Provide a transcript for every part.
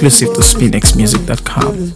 Exclusive to SpinXmusic.com.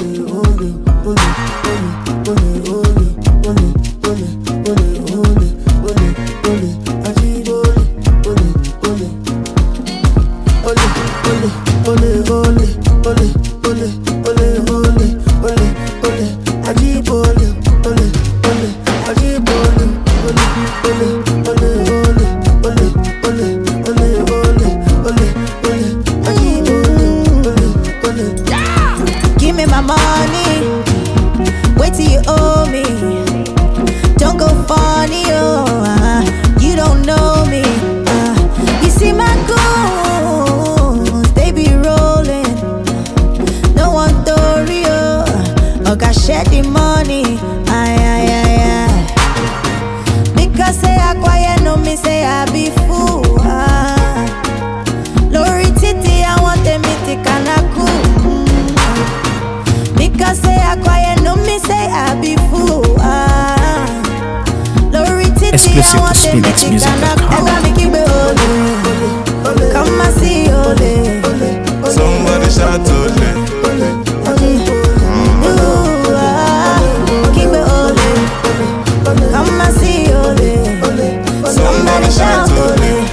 Give me my money, wait till you owe me. Don't go funny, you don't know me. You see my goons, they be rolling. No one story, I got share the money. Because say I quiet, no me say I be fool. Lori Titi, I want them to kanaku. Because say I quiet, no me say I be fool. Lori Titi, I want them to kanaku. Come and see ole. Somebody shout ole. Keep it ole. Come and see ole. Somebody shout ole.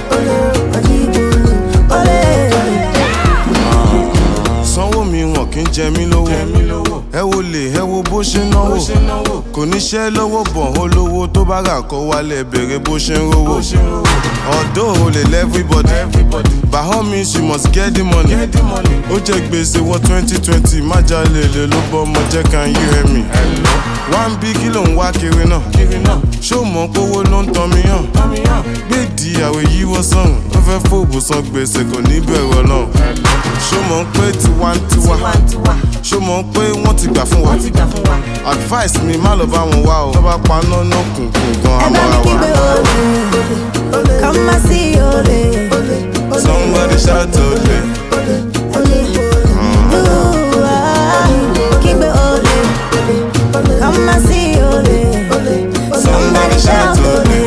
Sanwó mi wọn kì í jẹ mí lówó. Ẹ wo lè ẹ wo bó ṣe náwó. Kò ní ṣẹ́ lọ́wọ́ bọ̀ olówó tó bá rà kó wálé bèrè bó ṣe ń rówó. Although o lè everybody, by all means you must get the money. Ó jẹ gbèsè wọ 2020 má jalè lè ló bọ́ ọmọ jẹ́ can you hear me? One big kí ló ń wá kiri náà. Ṣó mọ̀ kówó ló ń tọ́ mi hàn? Gbèdì àwẹ̀ yíwọ́ sọ̀hún. Ó fẹ́ fòbù san gbèsè kò ní bẹ̀rù Ọlọ́run. Ṣó mọ̀ pé tiwantiwa. Ṣó mọ̀ pé wọ́n ti gbà fún wa. Advice mi má lọ bá wọn wá o. Tó bá paná náà kùnkùn gan amọ́ra wa. Come and see ole. Somebody shout ole. Keep it ole. Come and see ole. Somebody shout ole.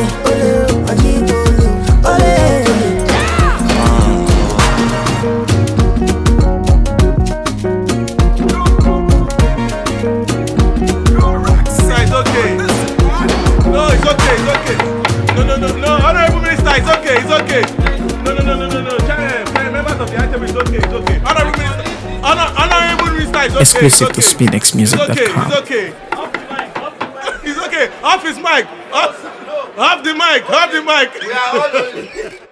It's okay. No, it's okay, it's okay. No, Honorable Minister, it's okay, it's okay. No. Members of the item, it's okay, it's okay. Honorable Minister, it's okay. Exclusive to It's SpinXmusic.com. okay. It's okay. Off his mic. Off the mic.